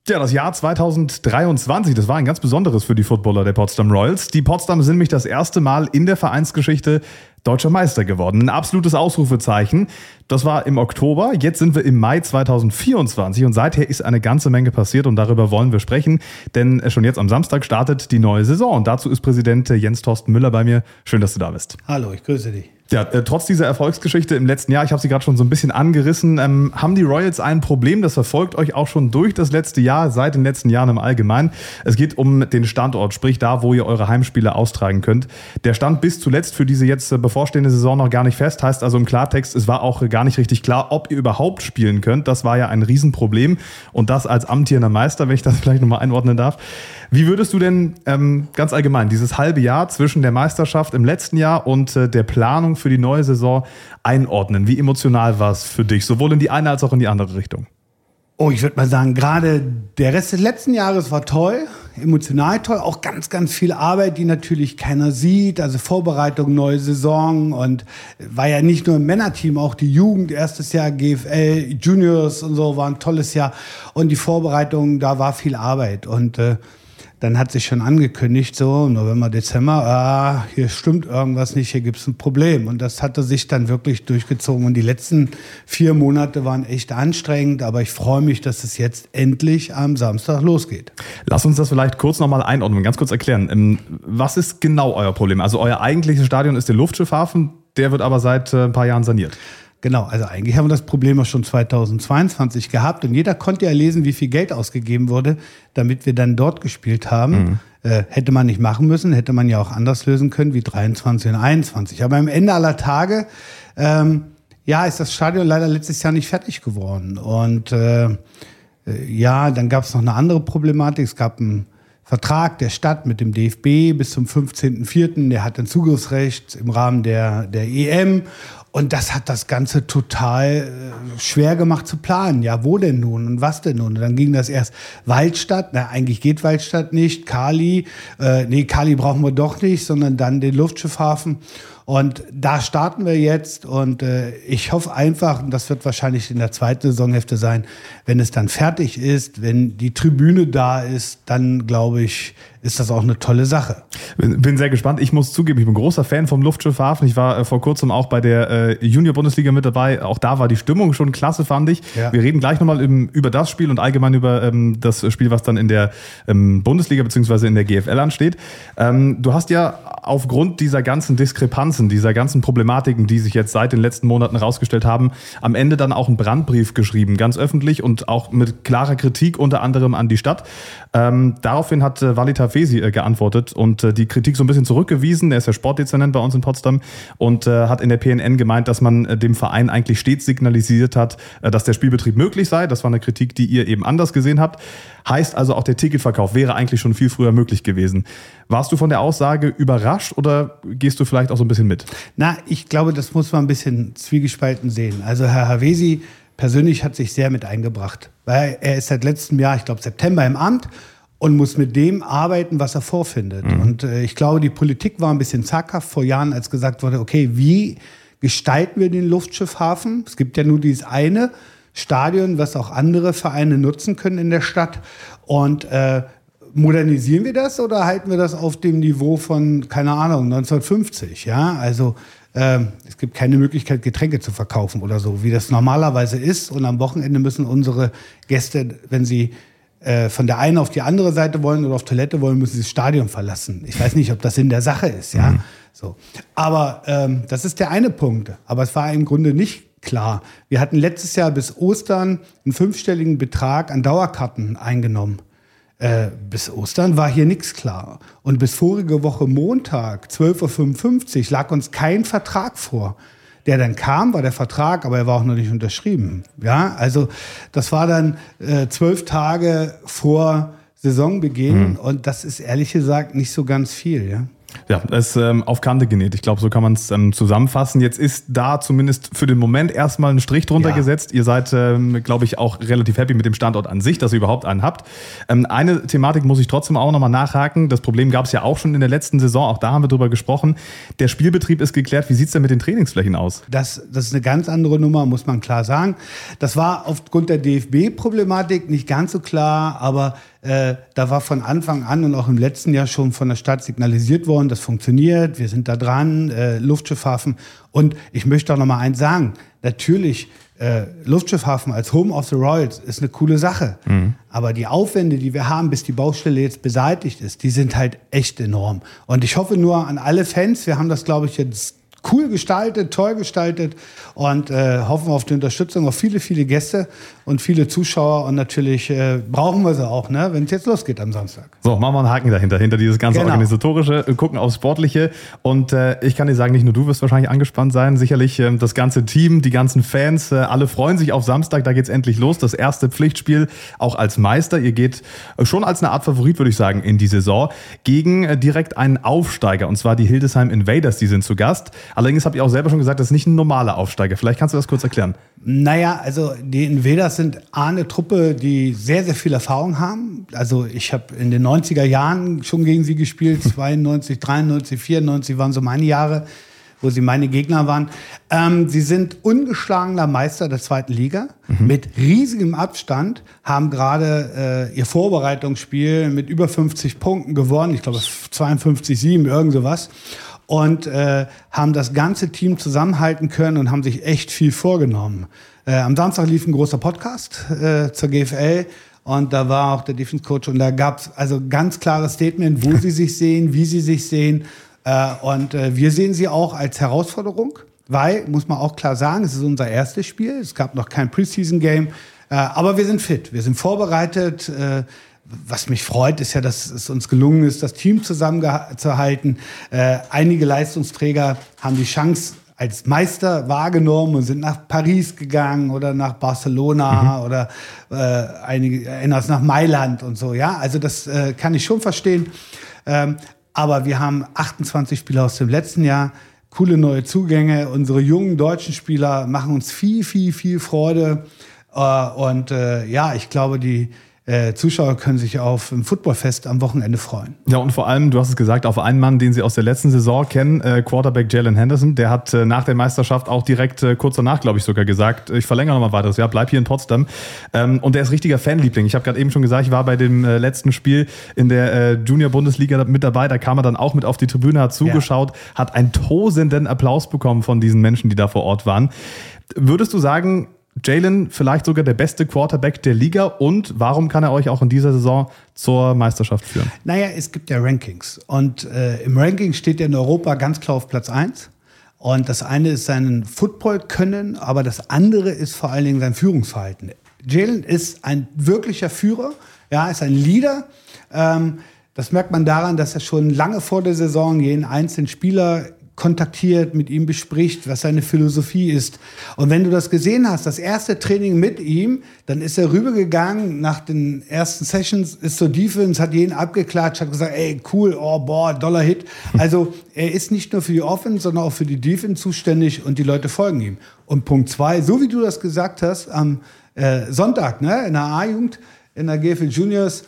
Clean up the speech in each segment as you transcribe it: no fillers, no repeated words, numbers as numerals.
Ja, das Jahr 2023, das war ein ganz besonderes für die Footballer der Potsdam Royals. Die Potsdam sind nämlich das erste Mal in der Vereinsgeschichte deutscher Meister geworden. Ein absolutes Ausrufezeichen. Das war im Oktober. Jetzt sind wir im Mai 2024 und seither ist eine ganze Menge passiert und darüber wollen wir sprechen. Denn schon jetzt am Samstag startet die neue Saison und dazu ist Präsident Jens Thorsten Müller bei mir. Schön, dass du da bist. Hallo, ich grüße dich. Ja, trotz dieser Erfolgsgeschichte im letzten Jahr, ich habe sie gerade schon so ein bisschen angerissen, haben die Royals ein Problem, das verfolgt euch auch schon durch das letzte Jahr, seit den letzten Jahren im Allgemeinen. Es geht um den Standort, sprich da, wo ihr eure Heimspiele austragen könnt. Der stand bis zuletzt für diese jetzt bevorstehende Saison noch gar nicht fest, heißt also im Klartext, es war auch gar nicht richtig klar, ob ihr überhaupt spielen könnt. Das war ja ein Riesenproblem und das als amtierender Meister, wenn ich das vielleicht nochmal einordnen darf. Wie würdest du denn ganz allgemein dieses halbe Jahr zwischen der Meisterschaft im letzten Jahr und der Planung für die neue Saison einordnen? Wie emotional war es für dich, sowohl in die eine als auch in die andere Richtung? Oh, ich würde mal sagen, gerade der Rest des letzten Jahres war toll, emotional toll, auch ganz, ganz viel Arbeit, die natürlich keiner sieht, also Vorbereitung, neue Saison und war ja nicht nur im Männerteam, auch die Jugend, erstes Jahr GFL, Juniors und so, war ein tolles Jahr und die Vorbereitung, da war viel Arbeit und dann hat sich schon angekündigt, so November, Dezember, hier stimmt irgendwas nicht, hier gibt es ein Problem. Und das hatte sich dann wirklich durchgezogen. Und die letzten 4 Monate waren echt anstrengend, aber ich freue mich, dass es jetzt endlich am Samstag losgeht. Lass uns das vielleicht kurz nochmal einordnen, ganz kurz erklären. Was ist genau euer Problem? Also euer eigentliches Stadion ist der Luftschiffhafen, der wird aber seit ein paar Jahren saniert. Genau, also eigentlich haben wir das Problem auch schon 2022 gehabt und jeder konnte ja lesen, wie viel Geld ausgegeben wurde, damit wir dann dort gespielt haben. Hätte man nicht machen müssen, hätte man ja auch anders lösen können wie 23 und 21. Aber am Ende aller Tage, ist das Stadion leider letztes Jahr nicht fertig geworden. Und dann gab es noch eine andere Problematik. Es gab einen Vertrag der Stadt mit dem DFB bis zum 15.04. Der hat ein Zugriffsrecht im Rahmen der EM. Und das hat das Ganze total schwer gemacht zu planen. Ja, wo denn nun und was denn nun? Und dann ging das erst Waldstadt. Na, eigentlich geht Waldstadt nicht. Kali. Kali brauchen wir doch nicht, sondern dann den Luftschiffhafen. Und da starten wir jetzt und ich hoffe einfach, und das wird wahrscheinlich in der zweiten Saisonhälfte sein, wenn es dann fertig ist, wenn die Tribüne da ist, dann glaube ich, ist das auch eine tolle Sache. Bin sehr gespannt. Ich muss zugeben, ich bin großer Fan vom Luftschiffhafen. Ich war vor kurzem auch bei der Junior-Bundesliga mit dabei. Auch da war die Stimmung schon klasse, fand ich. Ja. Wir reden gleich nochmal über das Spiel und allgemein über das Spiel, was dann in der Bundesliga bzw. in der GFL ansteht. Du hast ja aufgrund dieser ganzen Diskrepanzen, dieser ganzen Problematiken, die sich jetzt seit den letzten Monaten herausgestellt haben, am Ende dann auch einen Brandbrief geschrieben, ganz öffentlich und auch mit klarer Kritik unter anderem an die Stadt. Daraufhin hat Walid Hafezi geantwortet und die Kritik so ein bisschen zurückgewiesen. Er ist ja Sportdezernent bei uns in Potsdam und hat in der PNN gemeint, dass man dem Verein eigentlich stets signalisiert hat, dass der Spielbetrieb möglich sei. Das war eine Kritik, die ihr eben anders gesehen habt. Heißt also, auch der Ticketverkauf wäre eigentlich schon viel früher möglich gewesen. Warst du von der Aussage überrascht oder gehst du vielleicht auch so ein bisschen mit? Na, ich glaube, das muss man ein bisschen zwiegespalten sehen. Also Herr Hafezi persönlich hat sich sehr mit eingebracht, weil er ist seit letztem Jahr, ich glaube September im Amt und muss mit dem arbeiten, was er vorfindet. Und ich glaube, die Politik war ein bisschen zaghaft vor Jahren, als gesagt wurde, okay, wie gestalten wir den Luftschiffhafen? Es gibt ja nur dieses eine Stadion, was auch andere Vereine nutzen können in der Stadt. Und modernisieren wir das oder halten wir das auf dem Niveau von, keine Ahnung, 1950? Ja, also es gibt keine Möglichkeit, Getränke zu verkaufen oder so, wie das normalerweise ist. Und am Wochenende müssen unsere Gäste, wenn sie von der einen auf die andere Seite wollen oder auf Toilette wollen, müssen sie das Stadion verlassen. Ich weiß nicht, ob das in der Sache ist. Ja, so. Aber das ist der eine Punkt. Aber es war im Grunde nicht klar. Wir hatten letztes Jahr bis Ostern einen 5-stelligen Betrag an Dauerkarten eingenommen. Bis Ostern war hier nichts klar. Und bis vorige Woche Montag, 12.55 Uhr, lag uns kein Vertrag vor. Der dann kam, war der Vertrag, aber er war auch noch nicht unterschrieben. Ja, also das war dann 12 Tage vor Saisonbeginn und das ist ehrlich gesagt nicht so ganz viel, ja. Ja, es ist auf Kante genäht. Ich glaube, so kann man es zusammenfassen. Jetzt ist da zumindest für den Moment erstmal ein Strich drunter gesetzt. Ihr seid, glaube ich, auch relativ happy mit dem Standort an sich, dass ihr überhaupt einen habt. Eine Thematik muss ich trotzdem auch nochmal nachhaken. Das Problem gab es ja auch schon in der letzten Saison. Auch da haben wir drüber gesprochen. Der Spielbetrieb ist geklärt. Wie sieht es denn mit den Trainingsflächen aus? Das ist eine ganz andere Nummer, muss man klar sagen. Das war aufgrund der DFB-Problematik nicht ganz so klar, aber da war von Anfang an und auch im letzten Jahr schon von der Stadt signalisiert worden, das funktioniert, wir sind da dran, Luftschiffhafen. Und ich möchte auch noch mal eins sagen, natürlich, Luftschiffhafen als Home of the Royals ist eine coole Sache. Mhm. Aber die Aufwände, die wir haben, bis die Baustelle jetzt beseitigt ist, die sind halt echt enorm. Und ich hoffe nur an alle Fans, wir haben das, glaube ich, jetzt cool gestaltet, toll gestaltet und hoffen auf die Unterstützung, auf viele, viele Gäste und viele Zuschauer. Und natürlich brauchen wir sie auch, ne, wenn es jetzt losgeht am Samstag. So, machen wir einen Haken dahinter, hinter dieses ganze Organisatorische, gucken aufs Sportliche. Und ich kann dir sagen, nicht nur du wirst wahrscheinlich angespannt sein, sicherlich das ganze Team, die ganzen Fans, alle freuen sich auf Samstag, da geht's endlich los. Das erste Pflichtspiel, auch als Meister. Ihr geht schon als eine Art Favorit, würde ich sagen, in die Saison gegen direkt einen Aufsteiger, und zwar die Hildesheim Invaders, die sind zu Gast. Allerdings habt ihr auch selber schon gesagt, das ist nicht ein normaler Aufsteiger. Vielleicht kannst du das kurz erklären. Naja, also die Invaders sind eine Truppe, die sehr, sehr viel Erfahrung haben. Also ich habe in den 90er Jahren schon gegen sie gespielt. 92, 93, 94 waren so meine Jahre, wo sie meine Gegner waren. Sie sind ungeschlagener Meister der zweiten Liga. Mit riesigem Abstand, haben gerade ihr Vorbereitungsspiel mit über 50 Punkten gewonnen. Ich glaube, 52-7, irgend sowas. Und haben das ganze Team zusammenhalten können und haben sich echt viel vorgenommen. Am Samstag lief ein großer Podcast zur GFL und da war auch der Defense Coach und da gab es also ganz klares Statement, wo sie sich sehen, wie sie sich sehen. Und wir sehen sie auch als Herausforderung, weil, muss man auch klar sagen, es ist unser erstes Spiel. Es gab noch kein Preseason-Game, aber wir sind fit, wir sind vorbereitet. Was mich freut, ist ja, dass es uns gelungen ist, das Team zusammenzuhalten. Einige Leistungsträger haben die Chance als Meister wahrgenommen und sind nach Paris gegangen oder nach Barcelona oder einige erinnern uns nach Mailand und so. Ja, also das kann ich schon verstehen. Aber wir haben 28 Spieler aus dem letzten Jahr, coole neue Zugänge. Unsere jungen deutschen Spieler machen uns viel, viel, viel Freude. Ich glaube, die Zuschauer können sich auf ein Footballfest am Wochenende freuen. Ja, und vor allem, du hast es gesagt, auf einen Mann, den Sie aus der letzten Saison kennen, Quarterback Jalen Henderson, der hat nach der Meisterschaft auch direkt kurz danach, glaube ich, sogar gesagt, ich verlängere noch mal weiteres Jahr, bleib hier in Potsdam. Und der ist richtiger Fanliebling. Ich habe gerade eben schon gesagt, ich war bei dem letzten Spiel in der Junior-Bundesliga mit dabei, da kam er dann auch mit auf die Tribüne, hat zugeschaut, hat einen tosenden Applaus bekommen von diesen Menschen, die da vor Ort waren. Würdest du sagen, Jalen vielleicht sogar der beste Quarterback der Liga, und warum kann er euch auch in dieser Saison zur Meisterschaft führen? Naja, es gibt ja Rankings und im Ranking steht er in Europa ganz klar auf Platz 1. Und das eine ist sein Football-Können, aber das andere ist vor allen Dingen sein Führungsverhalten. Jalen ist ein wirklicher Führer, ja, ist ein Leader. Das merkt man daran, dass er schon lange vor der Saison jeden einzelnen Spieler kontaktiert, mit ihm bespricht, was seine Philosophie ist. Und wenn du das gesehen hast, das erste Training mit ihm, dann ist er rübergegangen nach den ersten Sessions, ist zur Defense, hat jeden abgeklatscht, hat gesagt, ey, cool, oh, boah, doller Hit. Also er ist nicht nur für die Offense, sondern auch für die Defense zuständig und die Leute folgen ihm. Und Punkt 2, so wie du das gesagt hast, am Sonntag, ne, in der A-Jugend, in der GFL Juniors,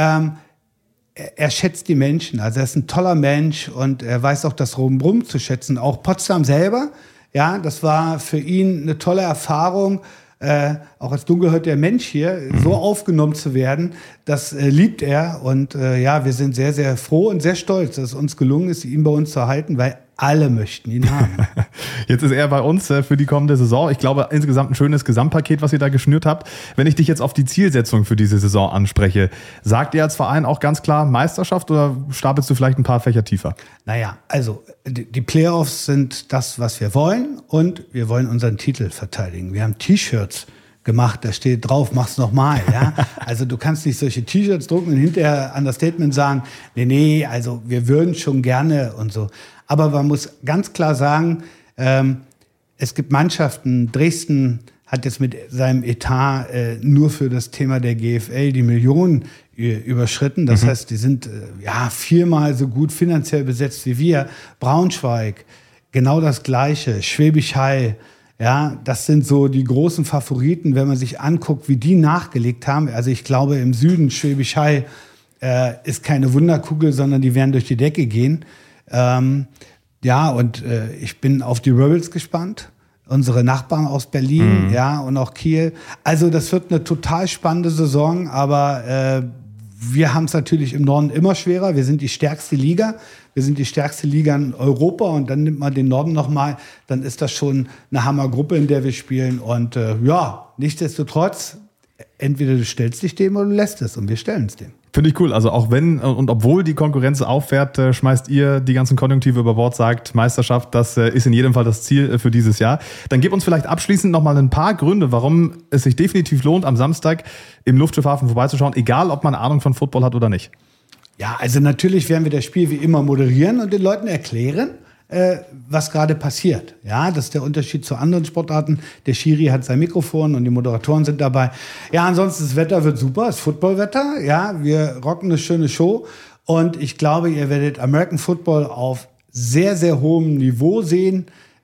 er schätzt die Menschen, also er ist ein toller Mensch und er weiß auch das Drumherum zu schätzen. Auch Potsdam selber, ja, das war für ihn eine tolle Erfahrung, auch als dunkelhäutiger Mensch hier so aufgenommen zu werden. Das liebt er und wir sind sehr, sehr froh und sehr stolz, dass es uns gelungen ist, ihn bei uns zu halten, weil alle möchten ihn haben. Jetzt ist er bei uns für die kommende Saison. Ich glaube, insgesamt ein schönes Gesamtpaket, was ihr da geschnürt habt. Wenn ich dich jetzt auf die Zielsetzung für diese Saison anspreche, sagt ihr als Verein auch ganz klar Meisterschaft oder stapelst du vielleicht ein paar Fächer tiefer? Naja, also die Playoffs sind das, was wir wollen, und wir wollen unseren Titel verteidigen. Wir haben T-Shirts gemacht, da steht drauf, mach's nochmal. Ja? Also du kannst nicht solche T-Shirts drucken und hinterher an das Statement sagen, nee, also wir würden schon gerne und so. Aber man muss ganz klar sagen, es gibt Mannschaften, Dresden hat jetzt mit seinem Etat nur für das Thema der GFL die Millionen überschritten. Das heißt, die sind 4-mal so gut finanziell besetzt wie wir. Braunschweig, genau das Gleiche. Schwäbisch Hall, ja, das sind so die großen Favoriten, wenn man sich anguckt, wie die nachgelegt haben. Also ich glaube, im Süden, Schwäbisch Hall, ist keine Wunderkugel, sondern die werden durch die Decke gehen. Ich bin auf die Rebels gespannt. Unsere Nachbarn aus Berlin, und auch Kiel. Also das wird eine total spannende Saison, aber wir haben es natürlich im Norden immer schwerer. Wir sind die stärkste Liga. Wir sind die stärkste Liga in Europa und dann nimmt man den Norden nochmal. Dann ist das schon eine Hammergruppe, in der wir spielen. Und nichtsdestotrotz, entweder du stellst dich dem oder du lässt es und wir stellen es dem. Finde ich cool. Also auch wenn und obwohl die Konkurrenz auffährt, schmeißt ihr die ganzen Konjunktive über Bord, sagt Meisterschaft, das ist in jedem Fall das Ziel für dieses Jahr. Dann gib uns vielleicht abschließend nochmal ein paar Gründe, warum es sich definitiv lohnt, am Samstag im Luftschiffhafen vorbeizuschauen, egal ob man Ahnung von Football hat oder nicht. Ja, also natürlich werden wir das Spiel wie immer moderieren und den Leuten erklären, was gerade passiert. Ja, das ist der Unterschied zu anderen Sportarten. Der Schiri hat sein Mikrofon und die Moderatoren sind dabei. Ja, ansonsten das Wetter wird super, das Footballwetter. Ja, wir rocken eine schöne Show und ich glaube, ihr werdet American Football auf sehr, sehr hohem Niveau sehen.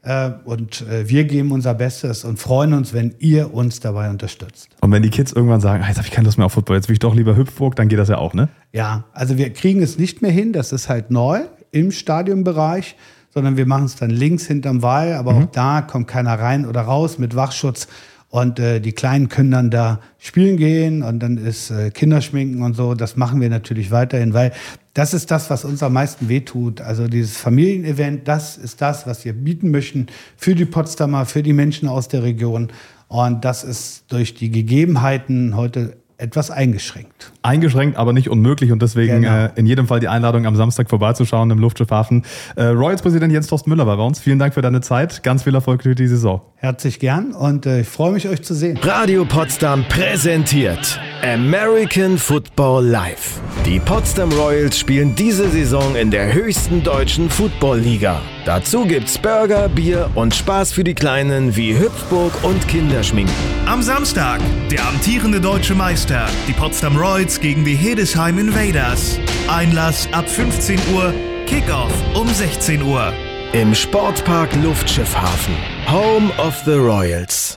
Wir geben unser Bestes und freuen uns, wenn ihr uns dabei unterstützt. Und wenn die Kids irgendwann sagen, jetzt habe ich keine Lust mehr auf Football, jetzt will ich doch lieber Hüpfburg, dann geht das ja auch, ne? Ja, also wir kriegen es nicht mehr hin, das ist halt neu im Stadionbereich, sondern wir machen es dann links hinterm Wall, aber auch da kommt keiner rein oder raus mit Wachschutz und die Kleinen können dann da spielen gehen und dann ist Kinderschminken und so, das machen wir natürlich weiterhin, weil das ist das, was uns am meisten wehtut. Also dieses Familienevent, das ist das, was wir bieten möchten für die Potsdamer, für die Menschen aus der Region. Und das ist durch die Gegebenheiten heute etwas eingeschränkt. Eingeschränkt, aber nicht unmöglich und deswegen in jedem Fall die Einladung, am Samstag vorbeizuschauen im Luftschiffhafen. Royals-Präsident Jens Thorsten Müller war bei uns. Vielen Dank für deine Zeit. Ganz viel Erfolg für die Saison. Herzlich gern und ich freue mich, euch zu sehen. Radio Potsdam präsentiert American Football Live. Die Potsdam Royals spielen diese Saison in der höchsten deutschen Football-Liga. Dazu gibt's Burger, Bier und Spaß für die Kleinen wie Hüpfburg und Kinderschminken. Am Samstag der amtierende deutsche Meister, die Potsdam Royals gegen die Hildesheim Invaders. Einlass ab 15 Uhr, Kickoff um 16 Uhr. Im Sportpark Luftschiffhafen, Home of the Royals.